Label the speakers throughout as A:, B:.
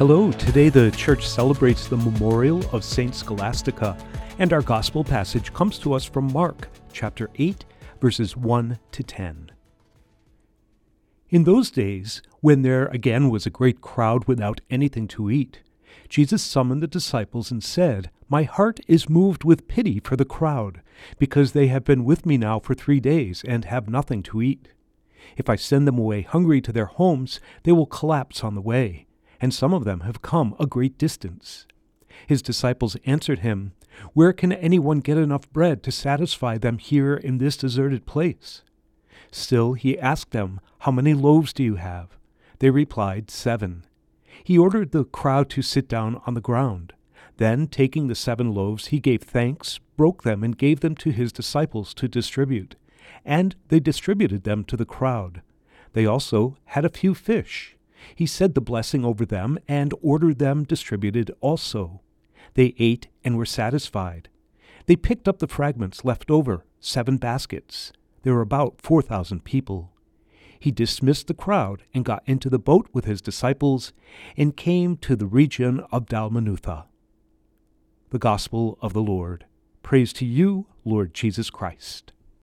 A: Hello, today the church celebrates the memorial of Saint Scholastica, and our gospel passage comes to us from Mark, chapter 8, verses 1 to 10. In those days, when there again was a great crowd without anything to eat, Jesus summoned the disciples and said, "My heart is moved with pity for the crowd, because they have been with me now for 3 days and have nothing to eat. If I send them away hungry to their homes, they will collapse on the way, and some of them have come a great distance." His disciples answered him, "Where can anyone get enough bread to satisfy them here in this deserted place?" Still he asked them, "How many loaves do you have?" They replied, 7. He ordered the crowd to sit down on the ground. Then, taking the 7 loaves, he gave thanks, broke them, and gave them to his disciples to distribute. And they distributed them to the crowd. They also had a few fish. He said the blessing over them and ordered them distributed also. They ate and were satisfied. They picked up the fragments left over, 7 baskets. There were about 4,000 people. He dismissed the crowd and got into the boat with his disciples and came to the region of Dalmanutha. The Gospel of the Lord. Praise to you, Lord Jesus Christ.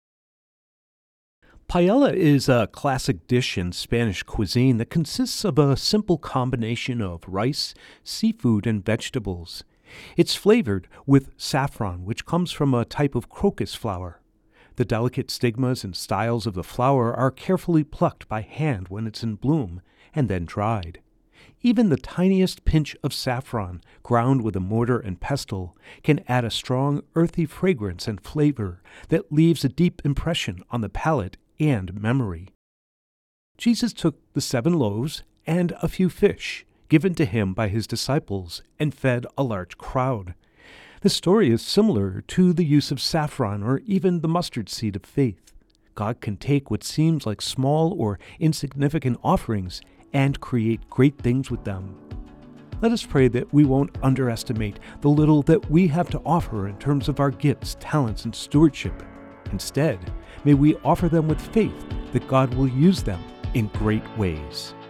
A: Paella is a classic dish in Spanish cuisine that consists of a simple combination of rice, seafood, and vegetables. It's flavored with saffron, which comes from a type of crocus flower. The delicate stigmas and styles of the flower are carefully plucked by hand when it's in bloom and then dried. Even the tiniest pinch of saffron, ground with a mortar and pestle, can add a strong, earthy fragrance and flavor that leaves a deep impression on the palate and memory. Jesus took the 7 loaves and a few fish, given to him by his disciples, and fed a large crowd. The story is similar to the use of saffron or even the mustard seed of faith. God can take what seems like small or insignificant offerings and create great things with them. Let us pray that we won't underestimate the little that we have to offer in terms of our gifts, talents, and stewardship. Instead, may we offer them with faith that God will use them in great ways.